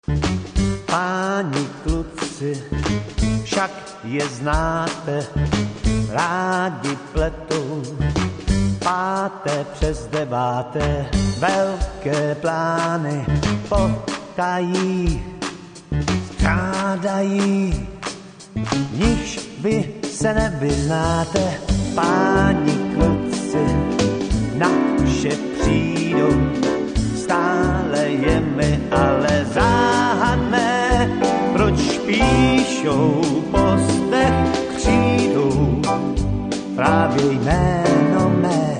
Páni kluci, však je znáte, rádi pletou, páté přes deváté, velké plány potají, strádají, v nichž vy se nevyznáte, páni kluci, na vše přijdou, stále je mi ale záhadné, proč píšou postech křídou právě jméno mé.